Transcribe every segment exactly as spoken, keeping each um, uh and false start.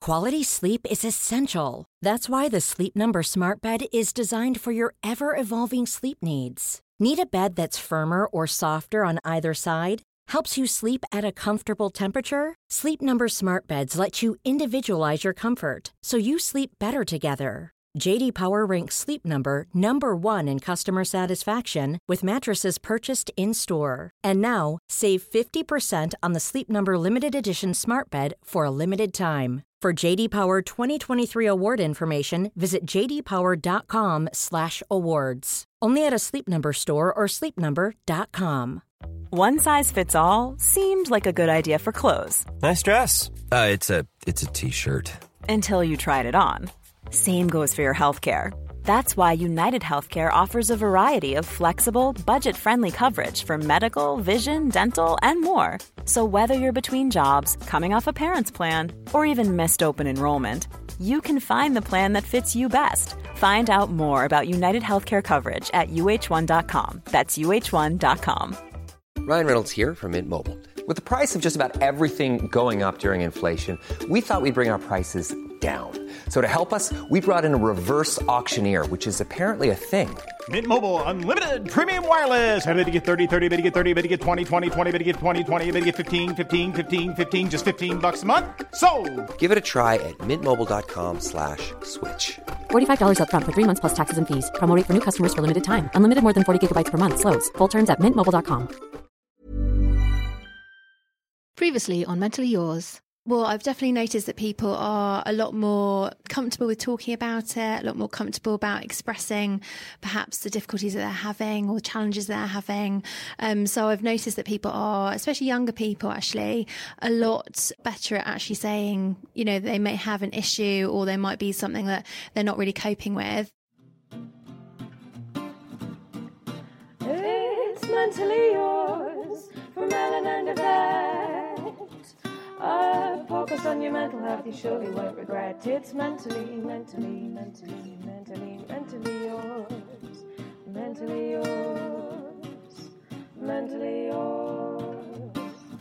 Quality sleep is essential. That's why the Sleep Number Smart Bed is designed for your ever-evolving sleep needs. Need a bed that's firmer or softer on either side? Helps you sleep at a comfortable temperature? Sleep Number Smart Beds let you individualize your comfort, so you sleep better together. J D Power ranks Sleep Number number one in customer satisfaction with mattresses purchased in-store. And now, save fifty percent on the Sleep Number Limited Edition Smart Bed for a limited time. For J D Power twenty twenty-three award information, visit j d power dot com slash awards. Only at a Sleep Number store or sleep number dot com. One size fits all seemed like a good idea for clothes. Nice dress. Uh, it's a it's a t-shirt. Until you tried it on. Same goes for your healthcare. That's why United Healthcare offers a variety of flexible, budget-friendly coverage for medical, vision, dental, and more. So whether you're between jobs, coming off a parent's plan, or even missed open enrollment, you can find the plan that fits you best. Find out more about United Healthcare coverage at u h one dot com. That's u h one dot com. Ryan Reynolds here from Mint Mobile. With the price of just about everything going up during inflation, we thought we'd bring our prices down. So to help us, we brought in a reverse auctioneer, which is apparently a thing. Mint Mobile Unlimited Premium Wireless. How to get thirty, thirty, how to get thirty, how to get twenty, twenty, twenty, how to get twenty, twenty, how to get fifteen, fifteen, fifteen, fifteen, just fifteen bucks a month? Sold! Give it a try at mintmobile.com slash switch. forty-five dollars up front for three months plus taxes and fees. Promo rate for new customers for limited time. Unlimited more than forty gigabytes per month. Slows full terms at mint mobile dot com. Previously on Mentally Yours. Well, I've definitely noticed that people are a lot more comfortable with talking about it, a lot more comfortable about expressing perhaps the difficulties that they're having or the challenges they're having. Um, so I've noticed that people are, especially younger people actually, a lot better at actually saying, you know, they may have an issue or there might be something that they're not really coping with. It's Mentally Yours from Ellen and Yvette. A focus on your mental health you surely won't regret. It's mentally, mentally, mentally, mentally, mentally yours. Mentally yours. Mentally yours.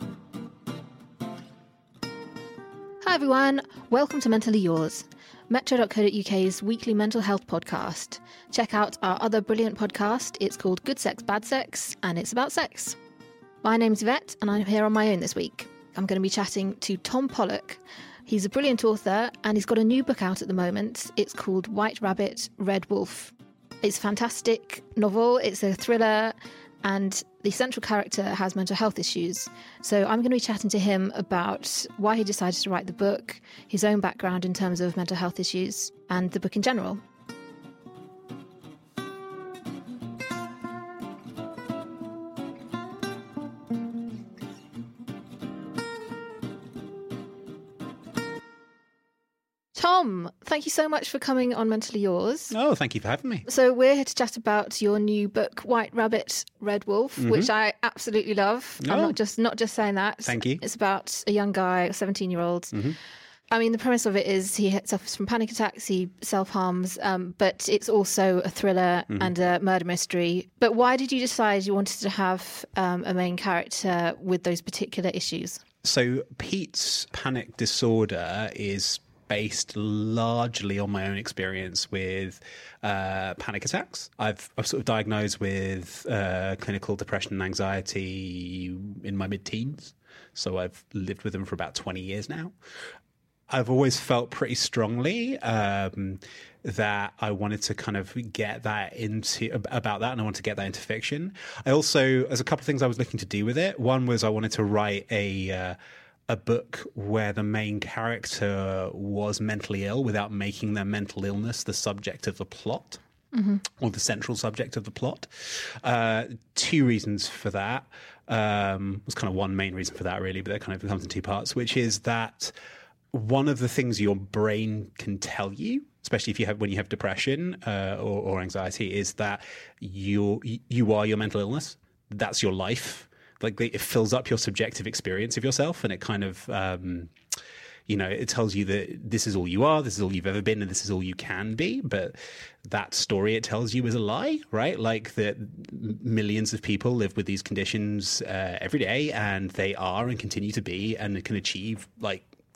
Hi everyone, welcome to Mentally Yours, metro dot co dot u k's weekly mental health podcast. Check out our other brilliant podcast. It's called Good Sex, Bad Sex, and it's about sex. My name's Yvette, and I'm here on my own this week. I'm going to be chatting to Tom Pollock. He's a brilliant author, and he's got a new book out at the moment. It's called White Rabbit, Red Wolf. It's a fantastic novel. It's a thriller, and the central character has mental health issues. So I'm going to be chatting to him about why he decided to write the book, his own background in terms of mental health issues, and the book in general. Tom, thank you so much for coming on Mentally Yours. Oh, thank you for having me. So we're here to chat about your new book, White Rabbit, Red Wolf, mm-hmm. which I absolutely love. Oh. I'm not just not just saying that. Thank you. It's about a young guy, a seventeen-year-old. Mm-hmm. I mean, the premise of it is he suffers from panic attacks, he self-harms, um, but it's also a thriller mm-hmm. and a murder mystery. But why did you decide you wanted to have um, a main character with those particular issues? So Pete's panic disorder is based largely on my own experience with uh, panic attacks. I've, I've sort of diagnosed with uh, clinical depression and anxiety in my mid-teens. So I've lived with them for about twenty years now. I've always felt pretty strongly um, that I wanted to kind of get that into about that, and I wanted to get that into fiction. I also, there's a couple of things I was looking to do with it. One was I wanted to write a uh, a book where the main character was mentally ill without making their mental illness the subject of the plot. Mm-hmm. Or the central subject of the plot. Uh, two reasons for that. Um, was kind of one main reason for that, really, but that kind of becomes in two parts, which is that one of the things your brain can tell you, especially if you have when you have depression uh, or, or anxiety, is that you you are your mental illness. That's your life. Like it fills up your subjective experience of yourself, and it kind of, um, you know, it tells you that this is all you are, this is all you've ever been, and this is all you can be. But that story it tells you is a lie, right? Like that millions of people live with these conditions uh, every day, and they are and continue to be and can achieve like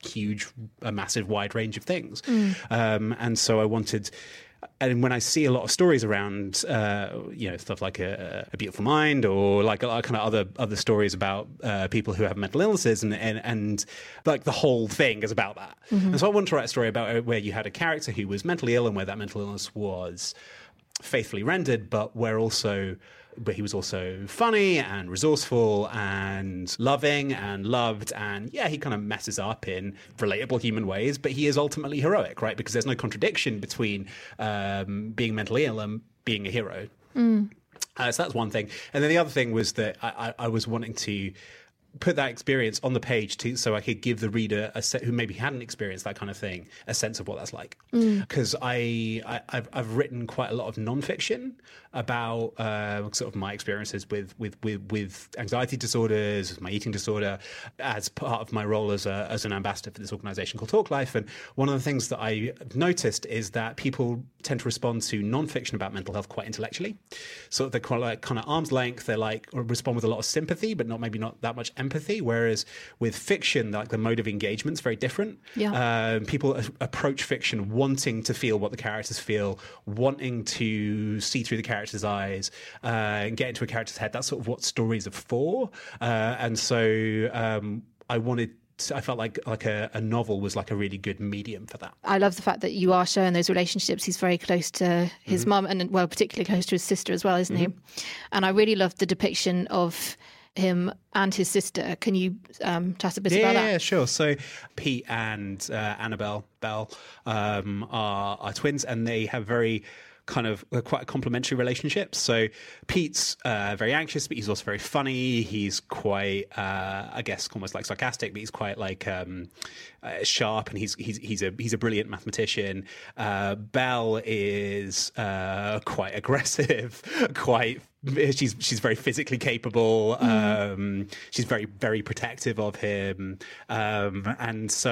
huge, a massive, wide range of things. Mm. Um, and so I wanted. And when I see a lot of stories around, uh, you know, stuff like a, a Beautiful Mind, or like a, kind of other other stories about uh, people who have mental illnesses, and, and and like the whole thing is about that. Mm-hmm. And so I wanted to write a story about where you had a character who was mentally ill, and where that mental illness was faithfully rendered, but where also. But he was also funny and resourceful and loving and loved. And yeah, he kind of messes up in relatable human ways, but he is ultimately heroic, right? Because there's no contradiction between um, being mentally ill and being a hero. Mm. Uh, so that's one thing. And then the other thing was that I, I, I was wanting to put that experience on the page to, so I could give the reader a set who maybe hadn't experienced that kind of thing a sense of what that's like. Because mm. I, I I've, I've written quite a lot of nonfiction about uh, sort of my experiences with with with, with anxiety disorders, my eating disorder, as part of my role as a, as an ambassador for this organisation called Talk Life. And one of the things that I noticed is that people tend to respond to nonfiction about mental health quite intellectually. So they're quite like kind of arm's length. They're like or respond with a lot of sympathy, but not maybe not that much empathy. Empathy, whereas with fiction, like the mode of engagement is very different. Yeah. Um, people a- approach fiction wanting to feel what the characters feel, wanting to see through the characters' eyes, uh, and get into a character's head. That's sort of what stories are for. Uh, and so um, I wanted. I felt like like a, a novel was like a really good medium for that. I love the fact that you are showing those relationships. He's very close to his mm-hmm. mum, and well, particularly close to his sister as well, isn't mm-hmm. he? And I really love the depiction of him and his sister. Can you um, tell us a bit yeah, about that? Yeah, sure. So Pete and uh, Annabelle Bell um, are, are twins, and they have very kind of uh, quite a complementary relationship. So Pete's uh, very anxious, but he's also very funny. He's quite, uh, I guess, almost like sarcastic, but he's quite like um, uh, sharp, and he's he's he's a he's a brilliant mathematician. Uh, Belle is uh, quite aggressive, quite. She's she's very physically capable. Mm. Um, she's very very protective of him, um, and so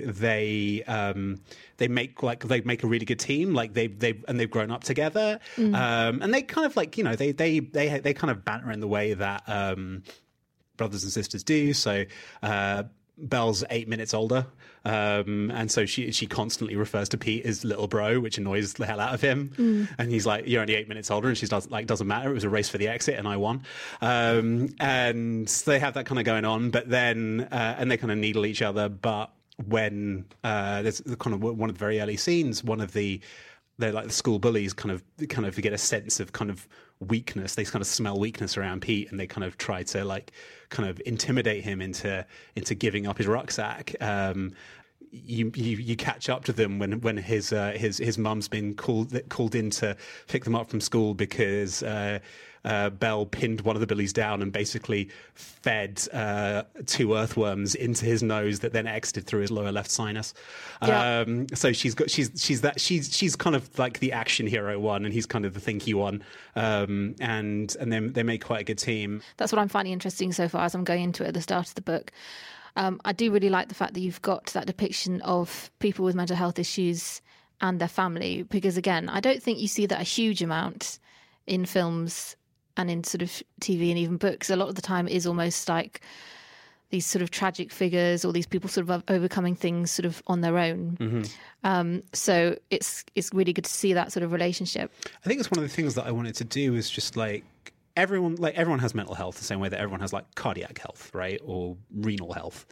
they um, they make like they make a really good team. Like they they and they've grown up together, mm. um, and they kind of like you know they they they they kind of banter in the way that um, brothers and sisters do. So. Uh, Belle's eight minutes older, um, and so she she constantly refers to Pete as little bro, which annoys the hell out of him. Mm. And he's like, "You're only eight minutes older," and she's does, like, "Doesn't matter. It was a race for the exit, and I won." Um, and they have that kind of going on, but then uh, and they kind of needle each other. But when uh, there's kind of one of the very early scenes, one of the they're like the school bullies kind of kind of get a sense of kind of weakness. They kind of smell weakness around Pete, and they kind of try to like kind of intimidate him into into giving up his rucksack. Um, you, you you catch up to them when when his uh, his his mum's been called called in to pick them up from school because uh, uh, Belle pinned one of the bullies down and basically fed uh, two earthworms into his nose that then exited through his lower left sinus. Yeah. Um, so she's got she's she's that she's she's kind of like the action hero one, and he's kind of the thinky one. Um, and and then they make quite a good team. That's what I'm finding interesting so far as I'm going into it at the start of the book. Um, I do really like the fact that you've got that depiction of people with mental health issues and their family, because again, I don't think you see that a huge amount in films and in sort of T V and even books. A lot of the time it is almost like these sort of tragic figures or these people sort of overcoming things sort of on their own. Mm-hmm. Um, so it's it's really good to see that sort of relationship. I think it's one of the things that I wanted to do is just like, Everyone, like everyone, has mental health the same way that everyone has like cardiac health, right, or renal health,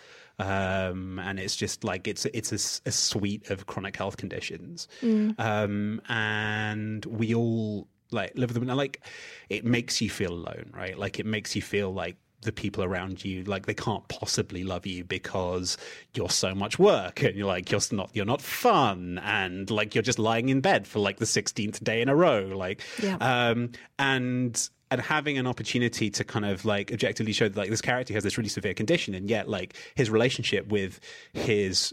um, and it's just like it's it's a, a suite of chronic health conditions, mm. um, and we all like live with them. And like, it makes you feel alone, right? Like it makes you feel like the people around you, like they can't possibly love you because you're so much work and you're like you're not you're not fun and like you're just lying in bed for like the sixteenth day in a row, like, yeah. um, and. And having an opportunity to kind of like objectively show that like this character has this really severe condition, and yet like his relationship with his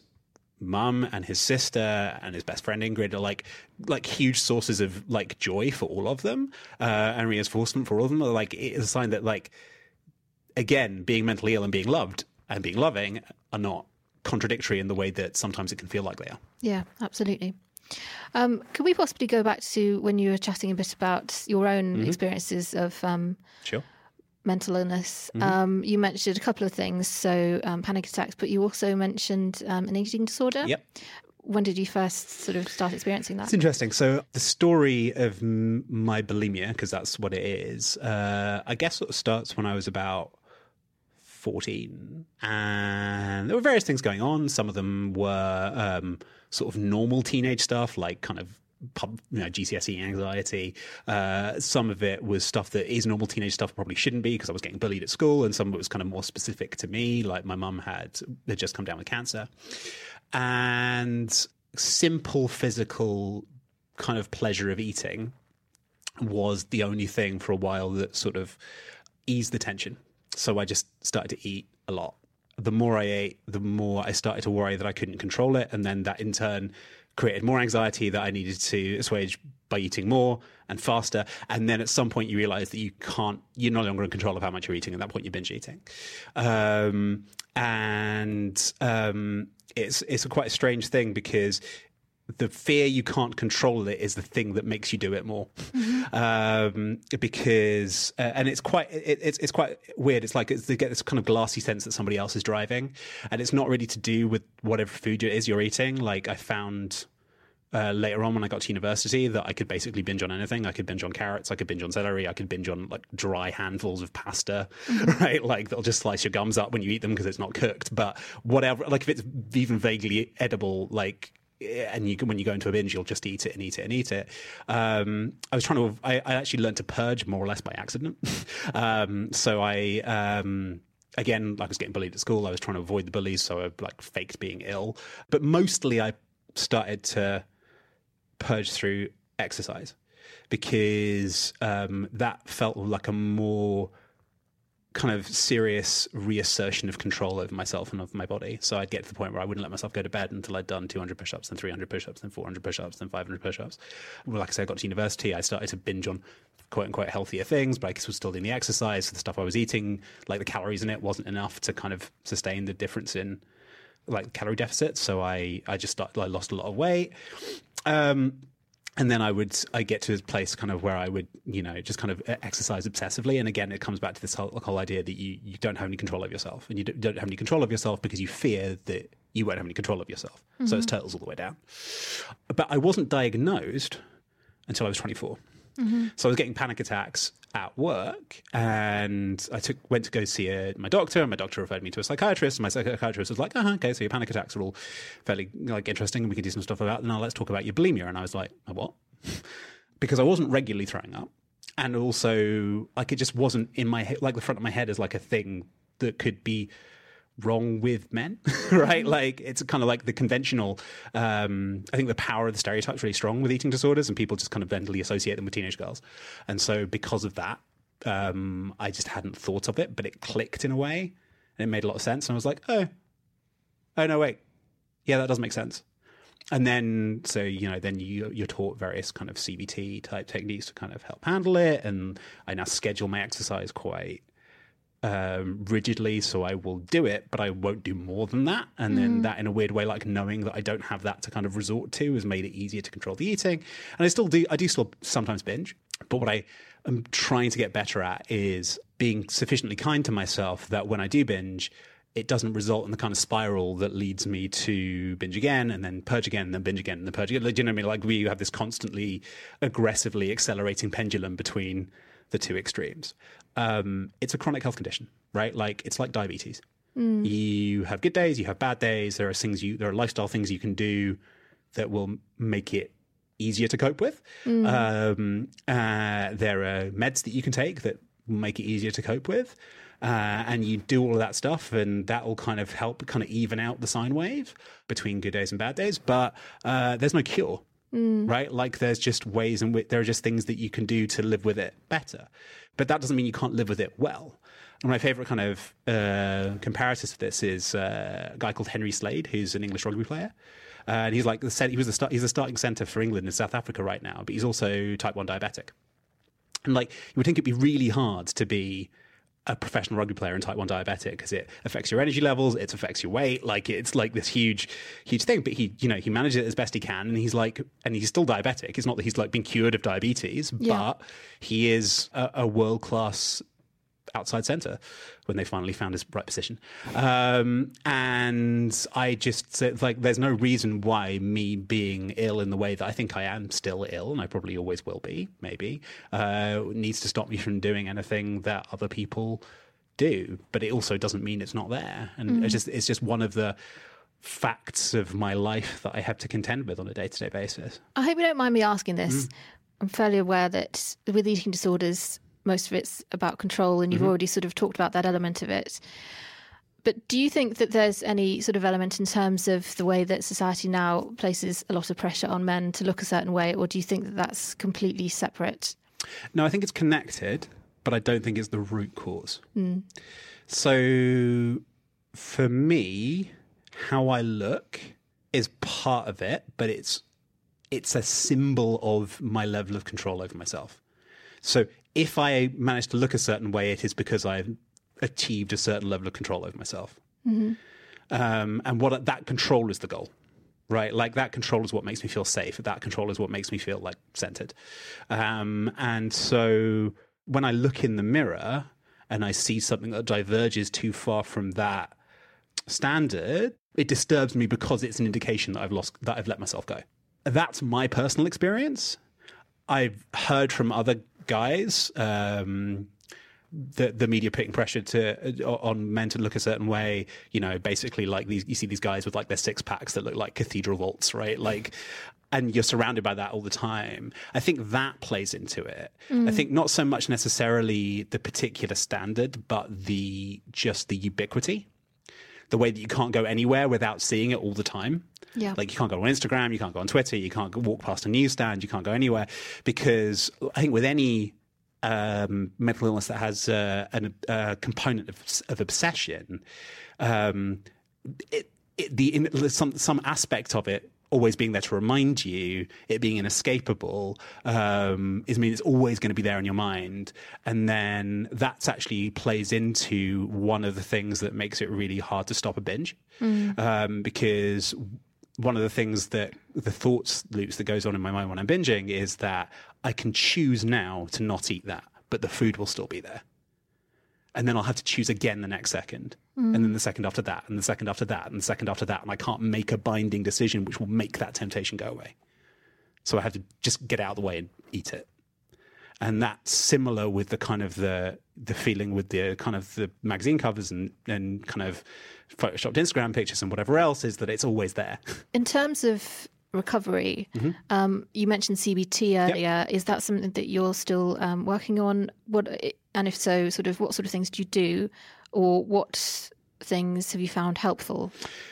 mum and his sister and his best friend Ingrid are like like huge sources of like joy for all of them, uh, and reinforcement for all of them. Like it is a sign that like again, being mentally ill and being loved and being loving are not contradictory in the way that sometimes it can feel like they are. Yeah, absolutely. Um, could we possibly go back to when you were chatting a bit about your own mm-hmm. experiences of um, sure. mental illness. Mm-hmm. Um, you mentioned a couple of things, so um, panic attacks, but you also mentioned um, an eating disorder. Yep. When did you first sort of start experiencing that? It's interesting. So the story of m- my bulimia, because that's what it is, uh, I guess sort of starts when I was about fourteen. And there were various things going on. Some of them were um, sort of normal teenage stuff, like kind of pub, you know, G C S E anxiety. Uh, some of it was stuff that is normal teenage stuff, probably shouldn't be, because I was getting bullied at school. And some of it was kind of more specific to me, like my mum had, had just come down with cancer. And simple physical kind of pleasure of eating was the only thing for a while that sort of eased the tension. So I just started to eat a lot. The more I ate, the more I started to worry that I couldn't control it. And then that in turn created more anxiety that I needed to assuage by eating more and faster. And then at some point you realize that you can't, you're no longer in control of how much you're eating. At that point, you're binge eating. Um, and um, it's, it's a quite a strange thing, because the fear you can't control it is the thing that makes you do it more. Mm-hmm. Um, because, uh, and it's quite, it, it's, it's quite weird. It's like, it's, they get this kind of glassy sense that somebody else is driving, and it's not really to do with whatever food it is you're eating. Like I found uh, later on when I got to university that I could basically binge on anything. I could binge on carrots. I could binge on celery. I could binge on like dry handfuls of pasta, mm-hmm. right? Like they'll just slice your gums up when you eat them because it's not cooked. But whatever, like if it's even vaguely edible, like, and you when you go into a binge, you'll just eat it and eat it and eat it. Um, I was trying to, I, I actually learned to purge more or less by accident. um, so I, um, again, like I was getting bullied at school. I was trying to avoid the bullies, so I like faked being ill. But mostly I started to purge through exercise, because um, that felt like a more kind of serious reassertion of control over myself and over my body. So I'd get to the point where I wouldn't let myself go to bed until I'd done two hundred push-ups, then three hundred push-ups, then four hundred push-ups, then five hundred push-ups. Well, like I said, I got to university, I started to binge on quote-unquote healthier things, but I guess was still doing the exercise. So the stuff I was eating, like the calories in it, wasn't enough to kind of sustain the difference in like calorie deficit. So I, I just started, I lost a lot of weight. Um, And then I would, I get to a place kind of where I would, you know, just kind of exercise obsessively. And again, it comes back to this whole, whole idea that you, you don't have any control of yourself. And you don't have any control of yourself because you fear that you won't have any control of yourself. Mm-hmm. So it's turtles all the way down. But I wasn't diagnosed until I was twenty-four. Mm-hmm. So I was getting panic attacks at work, and I took went to go see a, my doctor, and my doctor referred me to a psychiatrist, and my psychiatrist was like, uh-huh, okay, so your panic attacks are all fairly like interesting, and we can do some stuff about it. Now let's talk about your bulimia. And I was like, a what? Because I wasn't regularly throwing up, and also like it just wasn't in my head, like the front of my head is like a thing that could be wrong with men, right? Like it's kind of like the conventional, um, I think the power of the stereotype is really strong with eating disorders, and people just kind of mentally associate them with teenage girls. And so because of that, um, I just hadn't thought of it, but it clicked in a way and it made a lot of sense. And I was like, oh, oh no, wait. Yeah, that does make sense. And then, so, you know, then you, you're taught various kind of C B T type techniques to kind of help handle it. And I now schedule my exercise quite um rigidly, so I will do it, but I won't do more than that. And mm. then that, in a weird way, like knowing that I don't have that to kind of resort to, has made it easier to control the eating. And I still do I do still sometimes binge, but what I am trying to get better at is being sufficiently kind to myself that when I do binge, it doesn't result in the kind of spiral that leads me to binge again and then purge again and then binge again and then purge again. Like, do you know what I mean? Like we have this constantly aggressively accelerating pendulum between the two extremes. Um, it's a chronic health condition, right? Like it's like diabetes. Mm. You have good days, you have bad days. There are things you, there are lifestyle things you can do that will make it easier to cope with. Mm. Um, uh, there are meds that you can take that will make it easier to cope with. Uh, and you do all of that stuff, and that will kind of help kind of even out the sine wave between good days and bad days. But uh, there's no cure. Mm. Right? Like there's just ways in which there are just things that you can do to live with it better. But that doesn't mean you can't live with it well. And my favorite kind of uh, comparator to this is uh, a guy called Henry Slade, who's an English rugby player. Uh, and he's like the he was the start, he's the starting centre for England in South Africa right now, but he's also type one diabetic. And like you would think it'd be really hard to be a professional rugby player and type one diabetic because it affects your energy levels, it affects your weight, like it's like this huge, huge thing. But he, you know, he manages it as best he can, and he's like, and he's still diabetic. It's not that he's like been cured of diabetes, yeah. but he is a, a world class outside centre when they finally found his right position. Um, and I just said, like, there's no reason why me being ill in the way that I think I am still ill, and I probably always will be, maybe, uh, needs to stop me from doing anything that other people do. But it also doesn't mean it's not there. And mm. it's just it's just one of the facts of my life that I have to contend with on a day-to-day basis. I hope you don't mind me asking this. Mm. I'm fairly aware that with eating disorders, most of it's about control, and you've mm-hmm. already sort of talked about that element of it. But do you think that there's any sort of element in terms of the way that society now places a lot of pressure on men to look a certain way, or do you think that that's completely separate? No, I think it's connected, but I don't think it's the root cause. Mm. So for me, how I look is part of it, but it's it's a symbol of my level of control over myself. So if I manage to look a certain way, it is because I've achieved a certain level of control over myself. Mm-hmm. Um, and what that control is the goal, right? Like that control is what makes me feel safe. That control is what makes me feel like centered. Um, and so when I look in the mirror and I see something that diverges too far from that standard, it disturbs me because it's an indication that I've lost, that I've let myself go. That's my personal experience. I've heard from other guys, um, the the media putting pressure to on men to look a certain way. You know, basically like these, you see these guys with like their six packs that look like cathedral vaults, right? Like, and you're surrounded by that all the time. I think that plays into it. Mm. I think not so much necessarily the particular standard, but the just the ubiquity. The way that you can't go anywhere without seeing it all the time. Yeah. Like you can't go on Instagram, you can't go on Twitter, you can't walk past a newsstand, you can't go anywhere. Because I think with any um, mental illness that has uh, an, a component of, of obsession, um, it, it, the in, some some aspect of it always being there to remind you, it being inescapable, um, is mean it's always going to be there in your mind. And then that's actually plays into one of the things that makes it really hard to stop a binge. Mm. Um, because one of the things that the thoughts loops that goes on in my mind when I'm binging is that I can choose now to not eat that, but the food will still be there. And then I'll have to choose again the next second. Mm. And then the second after that, and the second after that, and the second after that. And I can't make a binding decision which will make that temptation go away. So I have to just get out of the way and eat it. And that's similar with the kind of the the feeling with the kind of the magazine covers and, and kind of photoshopped Instagram pictures and whatever else, is that it's always there. In terms of recovery, mm-hmm. um, you mentioned C B T earlier. Yep. Is that something that you're still um, working on? What, and if so, sort of what sort of things do you do, or what things have you found helpful?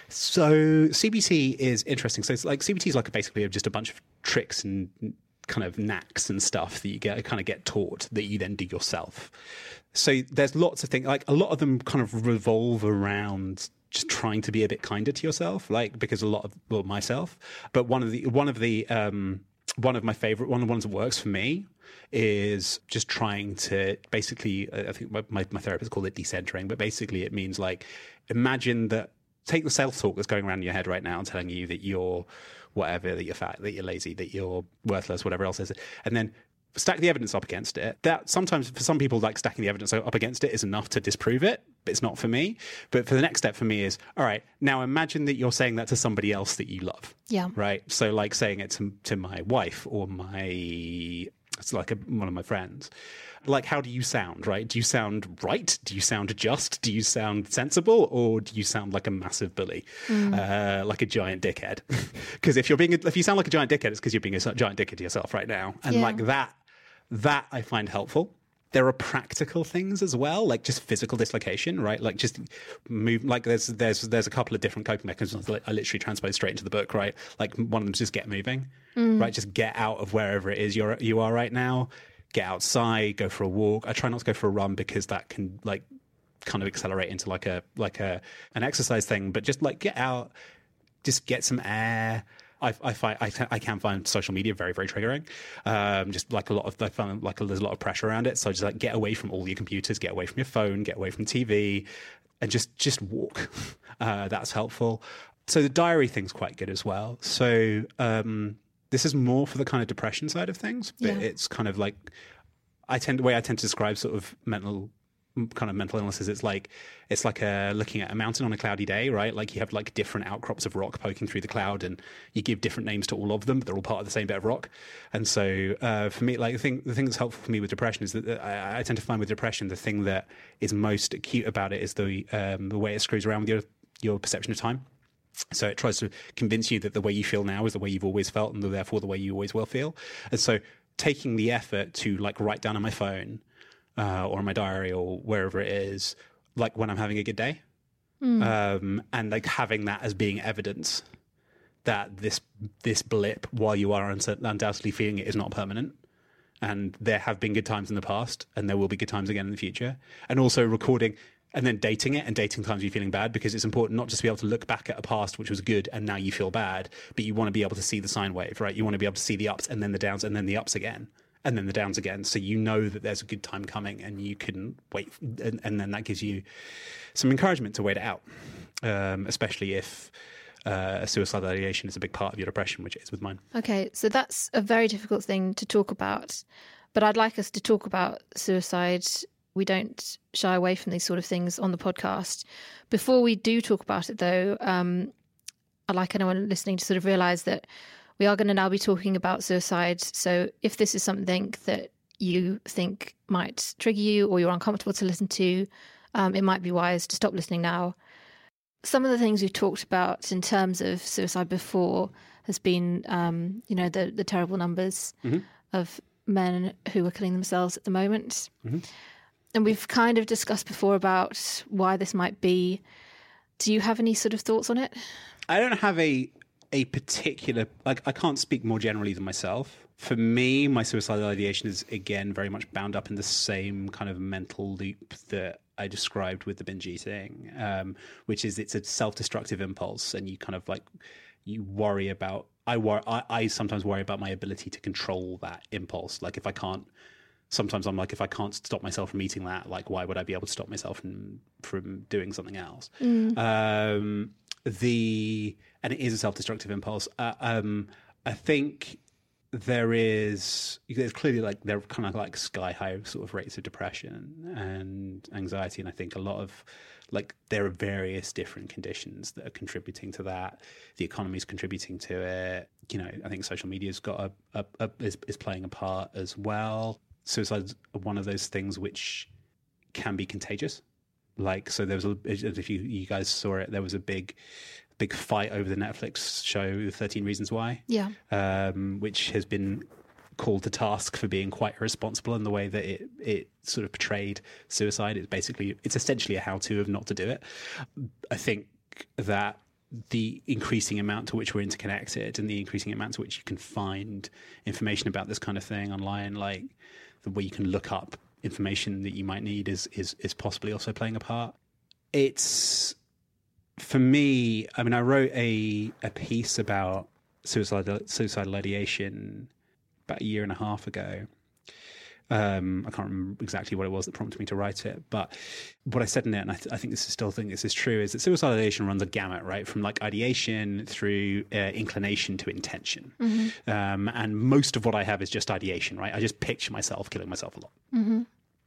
So C B T is interesting. So it's like C B T is like basically just a bunch of tricks and kind of knacks and stuff that you get kind of get taught that you then do yourself. So there's lots of things, like a lot of them kind of revolve around just trying to be a bit kinder to yourself, like because a lot of well myself. But one of the one of the um, one of my favorite one of the ones that works for me is just trying to basically, I think my, my, my therapist called it decentering, but basically it means like imagine that, take the self-talk that's going around in your head right now and telling you that you're whatever, that you're fat, that you're lazy, that you're worthless, whatever else is it, and then stack the evidence up against it. That sometimes for some people, like stacking the evidence up against it is enough to disprove it, but it's not for me. But for the next step for me is, all right, now imagine that you're saying that to somebody else that you love. Yeah. Right. So like saying it to, to my wife or my, it's like a, one of my friends. Like, how do you sound, right? Do you sound right? Do you sound just? Do you sound sensible? Or do you sound like a massive bully, mm. uh, like a giant dickhead? Because if you're being, if you sound like a giant dickhead, it's because you're being a giant dickhead to yourself right now. And yeah. like that, that I find helpful. There are practical things as well, like just physical dislocation, right? Like just move. Like there's there's there's a couple of different coping mechanisms that I literally transpose straight into the book, right? Like one of them is just get moving, mm. right? Just get out of wherever it is you're you are right now. Get outside, go for a walk. I try not to go for a run because that can like kind of accelerate into like a like a an exercise thing. But just like get out, just get some air. I, I find I, I can find social media very very triggering. Um, just like a lot of I find like there's a lot of pressure around it. So just like get away from all your computers, get away from your phone, get away from T V, and just just walk. Uh, that's helpful. So the diary thing's quite good as well. So. Um, This is more for the kind of depression side of things, but yeah. it's kind of like I tend the way I tend to describe sort of mental kind of mental illnesses, it's like it's like a, looking at a mountain on a cloudy day, right? Like you have like different outcrops of rock poking through the cloud, and you give different names to all of them, but they're all part of the same bit of rock. And so uh, for me, like the thing, the thing that's helpful for me with depression is that I, I tend to find with depression the thing that is most acute about it is the um, the way it screws around with your your perception of time. So it tries to convince you that the way you feel now is the way you've always felt, and therefore the way you always will feel. And so taking the effort to like write down on my phone uh, or in my diary or wherever it is, like when I'm having a good day, mm. um, and like having that as being evidence that this this blip, while you are undoubtedly feeling it, is not permanent. And there have been good times in the past, and there will be good times again in the future. And also recording and then dating it and dating times you're feeling bad, because it's important not just to be able to look back at a past which was good and now you feel bad, but you want to be able to see the sine wave, right? You want to be able to see the ups and then the downs and then the ups again and then the downs again. So you know that there's a good time coming and you can wait. And, and then that gives you some encouragement to wait it out, um, especially if uh, suicidal ideation is a big part of your depression, which it is with mine. Okay, so that's a very difficult thing to talk about, but I'd like us to talk about suicide. We don't shy away from these sort of things on the podcast. Before we do talk about it, though, um, I'd like anyone listening to sort of realise that we are going to now be talking about suicide. So if this is something that you think might trigger you or you're uncomfortable to listen to, um, it might be wise to stop listening now. Some of the things we've talked about in terms of suicide before has been, um, you know, the, the terrible numbers mm-hmm. of men who are killing themselves at the moment. Mm-hmm. And we've kind of discussed before about why this might be. Do you have any sort of thoughts on it? I don't have a a particular, like, I can't speak more generally than myself. For me, my suicidal ideation is, again, very much bound up in the same kind of mental loop that I described with the binge eating, um, which is it's a self-destructive impulse, and you kind of like, you worry about, I, wor- I, I sometimes worry about my ability to control that impulse. Like if I can't, sometimes I'm like, if I can't stop myself from eating that, like, why would I be able to stop myself from, from doing something else? Mm. Um, the and it is a self-destructive impulse. Uh, um, I think there is there's clearly like there are kind of like sky high sort of rates of depression and anxiety, and I think a lot of like there are various different conditions that are contributing to that. The economy is contributing to it. You know, I think social media's got a, a, a is, is playing a part as well. Suicide's one of those things which can be contagious. Like, so there was a, if you, you guys saw it, there was a big, big fight over the Netflix show thirteen Reasons Why. Yeah. Um, which has been called to task for being quite irresponsible in the way that it, it sort of portrayed suicide. It's basically, it's essentially a how-to of not to do it. I think that the increasing amount to which we're interconnected and the increasing amount to which you can find information about this kind of thing online, like the way you can look up information that you might need is is is possibly also playing a part. It's, for me, I mean, I wrote a a piece about suicidal suicidal ideation about a year and a half ago. Um, I can't remember exactly what it was that prompted me to write it, but what I said in it, and I, th- I think this is still think this is true, is that suicidal ideation runs a gamut, right, from like ideation through uh, inclination to intention. Mm-hmm. Um, and most of what I have is just ideation, right? I just picture myself killing myself a lot. Mm-hmm.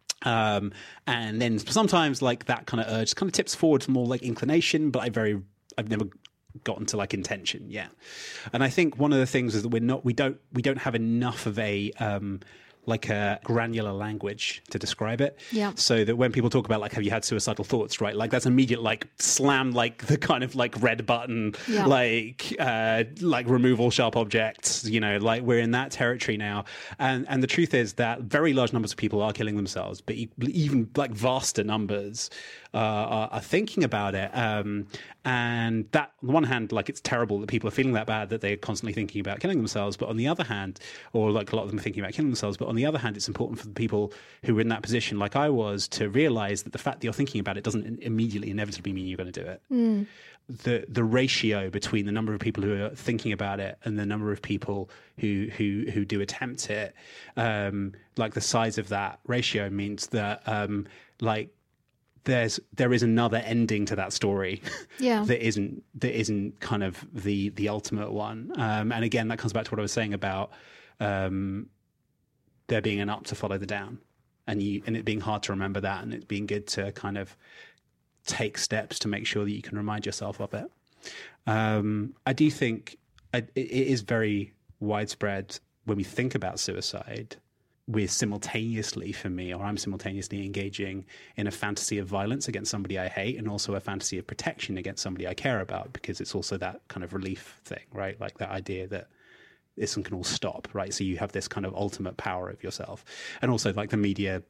Um, and then sometimes like that kind of urge kind of tips forward to more like inclination, but I very, I've never gotten to like intention yet. And I think one of the things is that we're not, we don't, we don't have enough of a, um, like a granular language to describe it. Yeah. So that when people talk about like, have you had suicidal thoughts, right? Like that's immediate, like slam, like the kind of like red button, yeah. like, uh, like remove all sharp objects, you know, like we're in that territory now. And, and the truth is that very large numbers of people are killing themselves, but even like vaster numbers uh, are, are thinking about it. Um, and that on the one hand, like it's terrible that people are feeling that bad that they're constantly thinking about killing themselves. But on the other hand, or like a lot of them are thinking about killing themselves, but on the other hand, it's important for the people who are in that position, like I was, to realize that the fact that you're thinking about it doesn't immediately inevitably mean you're going to do it. Mm. The the ratio between the number of people who are thinking about it and the number of people who who who do attempt it, um, like the size of that ratio means that um, like there's there is another ending to that story yeah. that isn't that isn't kind of the the ultimate one. Um, and again, that comes back to what I was saying about um, there being an up to follow the down. and you and it being hard to remember that, and it being good to kind of take steps to make sure that you can remind yourself of it. Um, I do think I, it is very widespread when we think about suicide. We're simultaneously, for me, or I'm simultaneously engaging in a fantasy of violence against somebody I hate, and also a fantasy of protection against somebody I care about, because it's also that kind of relief thing, right? Like that idea that this can all stop, right? So you have this kind of ultimate power of yourself. And also like the media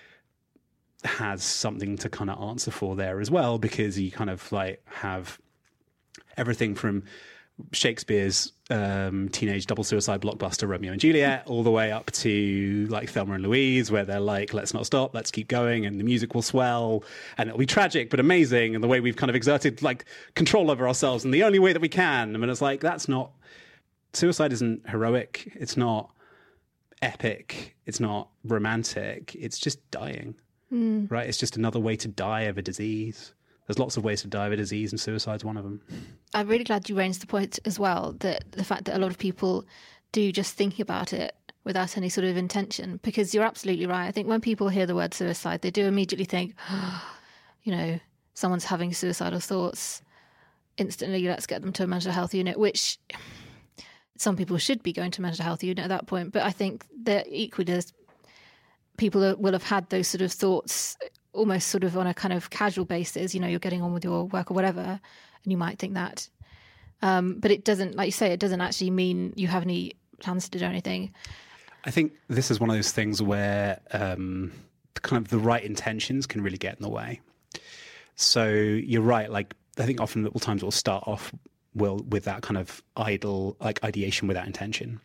has something to kind of answer for there as well, because you kind of like have everything from Shakespeare's um, teenage double suicide blockbuster Romeo and Juliet all the way up to like Thelma and Louise, where they're like, let's not stop, let's keep going, and the music will swell and it'll be tragic but amazing, and the way we've kind of exerted like control over ourselves in the only way that we can. I mean, it's like, that's not, suicide isn't heroic, it's not epic, it's not romantic, it's just dying. Mm. Right? It's just another way to die of a disease. There's lots of ways to die of a disease, and suicide's one of them. I'm really glad you raised the point as well, that the fact that a lot of people do just thinking about it without any sort of intention, because you're absolutely right. I think when people hear the word suicide, they do immediately think, oh, you know, someone's having suicidal thoughts. Instantly, let's get them to a mental health unit, which some people should be going to a mental health unit at that point. But I think that equally there's people will have had those sort of thoughts almost sort of on a kind of casual basis, you know, you're getting on with your work or whatever, and you might think that. Um, but it doesn't, like you say, it doesn't actually mean you have any plans to do anything. I think this is one of those things where um, kind of the right intentions can really get in the way. So you're right, like I think often at all times it will start off will with that kind of idle, like ideation without intention.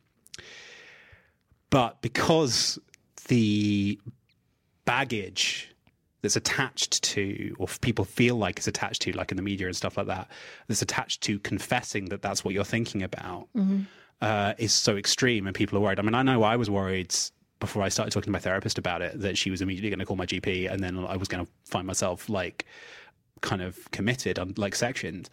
But because the baggage that's attached to, or people feel like it's attached to, like in the media and stuff like that, that's attached to confessing that that's what you're thinking about, mm-hmm. uh, is so extreme, and people are worried. I mean, I know I was worried before I started talking to my therapist about it, that she was immediately going to call my G P, and then I was going to find myself like kind of committed on like sectioned.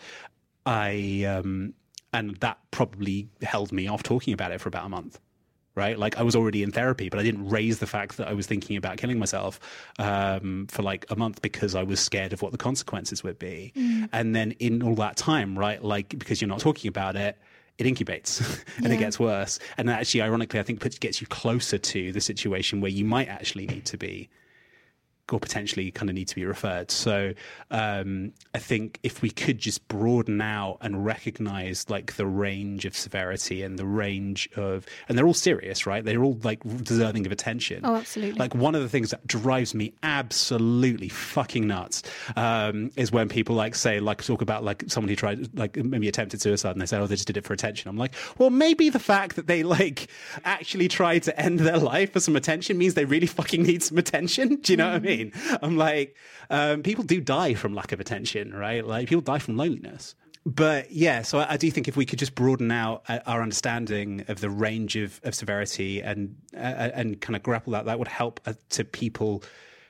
I, um, and that probably held me off talking about it for about a month. Right? Like I was already in therapy, but I didn't raise the fact that I was thinking about killing myself um, for like a month because I was scared of what the consequences would be. Mm. And then in all that time, right, like because you're not talking about it, it incubates and yeah. it gets worse. And actually, ironically, I think it gets you closer to the situation where you might actually need to be, or potentially kind of need to be referred. So um, I think if we could just broaden out and recognize like the range of severity and the range of, and they're all serious, right? They're all like deserving of attention. Oh, absolutely. Like one of the things that drives me absolutely fucking nuts um, is when people like say, like talk about like someone who tried, like maybe attempted suicide, and they say, oh, they just did it for attention. I'm like, well, maybe the fact that they like actually tried to end their life for some attention means they really fucking need some attention. Do you know mm. what I mean? I'm like, um, people do die from lack of attention, right? Like people die from loneliness. But yeah, so I, I do think if we could just broaden out our understanding of the range of, of severity and uh, and kind of grapple that, that would help uh, to people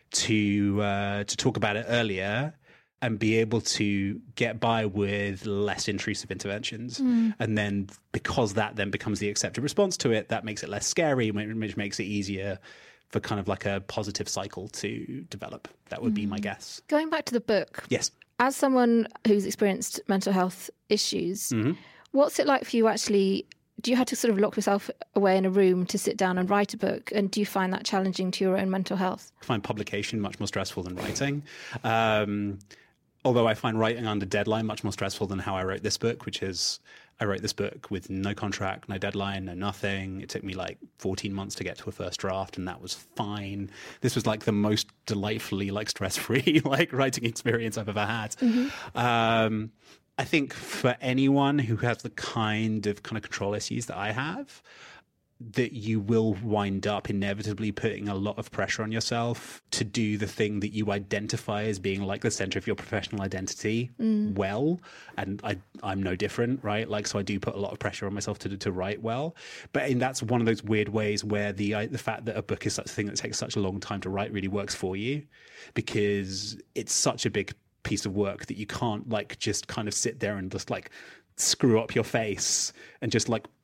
to uh, to talk about it earlier and be able to get by with less intrusive interventions. Mm. And then because that then becomes the accepted response to it, that makes it less scary, which makes it easier for kind of like a positive cycle to develop. That would mm. be my guess. Going back to the book. Yes. As someone who's experienced mental health issues, mm-hmm. what's it like for you actually? Do you have to sort of lock yourself away in a room to sit down and write a book? And do you find that challenging to your own mental health? I find publication much more stressful than writing. Um, although I find writing under deadline much more stressful than how I wrote this book, which is I wrote this book with no contract, no deadline, no nothing. It took me like fourteen months to get to a first draft, and that was fine. This was like the most delightfully like stress-free like writing experience I've ever had. Mm-hmm. Um, I think for anyone who has the kind of kind of control issues that I have, that you will wind up inevitably putting a lot of pressure on yourself to do the thing that you identify as being like the center of your professional identity mm. well. And I, I'm no different, right? Like, so I do put a lot of pressure on myself to to write well. But and that's one of those weird ways where the uh, the fact that a book is such a thing that takes such a long time to write really works for you, because it's such a big piece of work that you can't like just kind of sit there and just like screw up your face and just like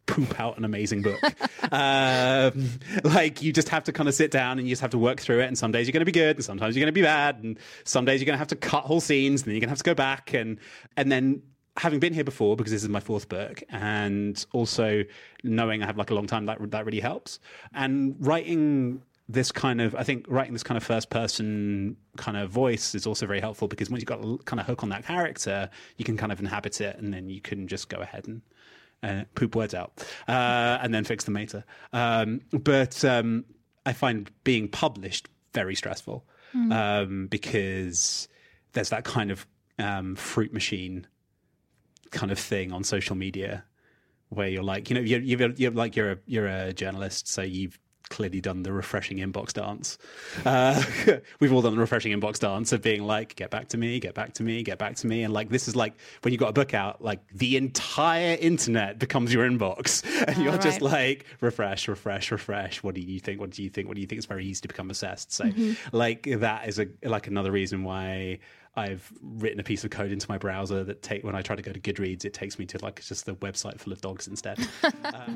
poop out an amazing book. um, like you just have to kind of sit down and you just have to work through it. And some days you're going to be good, and sometimes you're going to be bad, and some days you're going to have to cut whole scenes, and then you're going to have to go back. And and then having been here before, because this is my fourth book, and also knowing I have like a long time, that that really helps. And writing this kind of, I think writing this kind of first person kind of voice is also very helpful, because once you've got a kind of hook on that character, you can kind of inhabit it, and then you can just go ahead and uh, poop words out uh, and then fix them later. Um, but um, I find being published very stressful mm. um, because there's that kind of um, fruit machine kind of thing on social media where you're like, you know, you're, you're, you're like you're a, you're a journalist, so you've clearly done the refreshing inbox dance. Uh, we've all done the refreshing inbox dance of being like, get back to me, get back to me, get back to me. And like, this is like when you got a book out, like the entire internet becomes your inbox, and you're right. just like, refresh, refresh, refresh. What do you think? What do you think? What do you think? It's very easy to become obsessed. So mm-hmm. like that is a like another reason why I've written a piece of code into my browser that take when I try to go to Goodreads, it takes me to like just the website full of dogs instead. uh,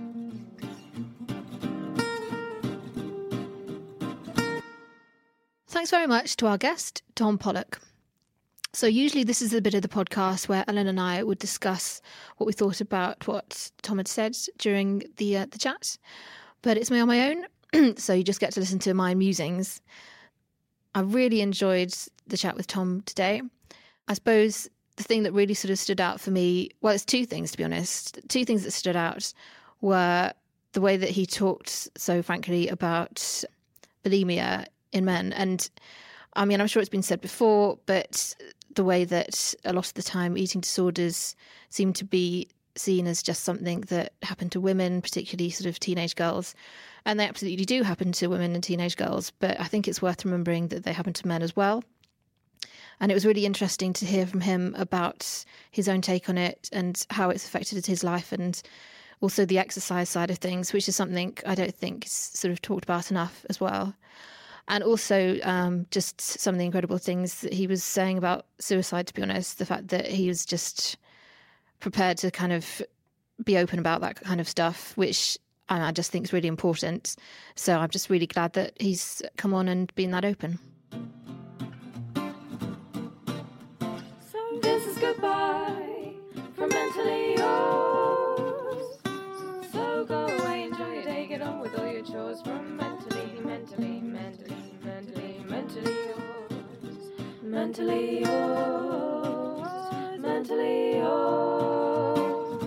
Thanks very much to our guest, Tom Pollock. So usually this is the bit of the podcast where Ellen and I would discuss what we thought about what Tom had said during the uh, the chat, but it's me on my own, so you just get to listen to my musings. I really enjoyed the chat with Tom today. I suppose the thing that really sort of stood out for me, well, it's two things, to be honest. Two things that stood out were the way that he talked so frankly about bulimia in men. And I mean, I'm sure it's been said before, but the way that a lot of the time eating disorders seem to be seen as just something that happened to women, particularly sort of teenage girls. And they absolutely do happen to women and teenage girls, but I think it's worth remembering that they happen to men as well. And it was really interesting to hear from him about his own take on it and how it's affected his life, and also the exercise side of things, which is something I don't think is sort of talked about enough as well. And also um, just some of the incredible things that he was saying about suicide, to be honest, the fact that he was just prepared to kind of be open about that kind of stuff, which I just think is really important. So I'm just really glad that he's come on and been that open. So this is goodbye from Mentally Yours. So go away, enjoy your day, get on with all your chores from Mentally, Mentally, Mentally, Mentally, Mentally Yours. Mentally Yours. Mentally Yours.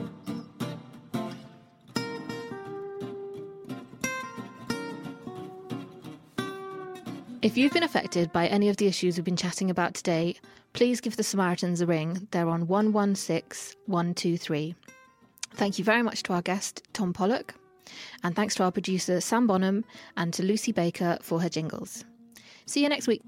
If you've been affected by any of the issues we've been chatting about today, please give the Samaritans a ring. They're on one one six, one two three. Thank you very much to our guest, Tom Pollock. And thanks to our producer, Sam Bonham, and to Lucy Baker for her jingles. See you next week.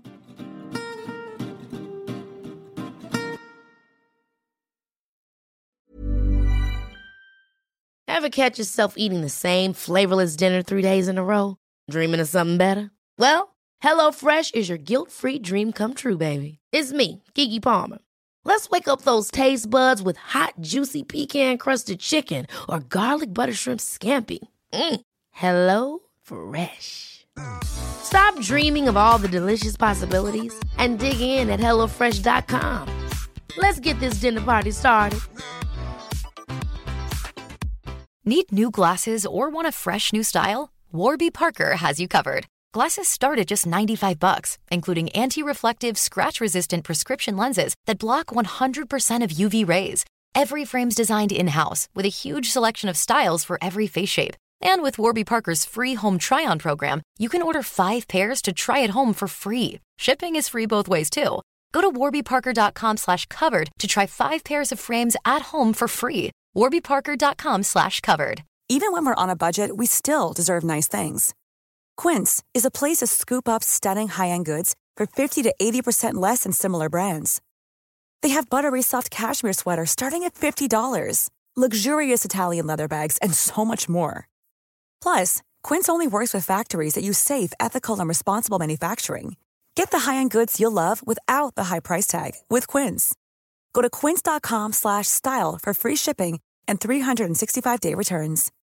Ever catch yourself eating the same flavorless dinner three days in a row? Dreaming of something better? Well, HelloFresh is your guilt-free dream come true, baby. It's me, Keke Palmer. Let's wake up those taste buds with hot, juicy pecan-crusted chicken or garlic butter shrimp scampi. Mm. Hello Fresh. Stop dreaming of all the delicious possibilities and dig in at hello fresh dot com. Let's get this dinner party started. Need new glasses or want a fresh new style? Warby Parker has you covered. Glasses start at just ninety-five bucks, including anti-reflective, scratch-resistant prescription lenses that block one hundred percent of U V rays. Every frame's designed in-house with a huge selection of styles for every face shape. And with Warby Parker's free home try-on program, you can order five pairs to try at home for free. Shipping is free both ways, too. Go to warby parker dot com slash covered to try five pairs of frames at home for free. warby parker dot com slash covered. Even when we're on a budget, we still deserve nice things. Quince is a place to scoop up stunning high-end goods for fifty to eighty percent less than similar brands. They have buttery soft cashmere sweaters starting at fifty dollars, luxurious Italian leather bags, and so much more. Plus, Quince only works with factories that use safe, ethical, and responsible manufacturing. Get the high-end goods you'll love without the high price tag with Quince. Go to quince dot com slash style for free shipping and three sixty-five day returns.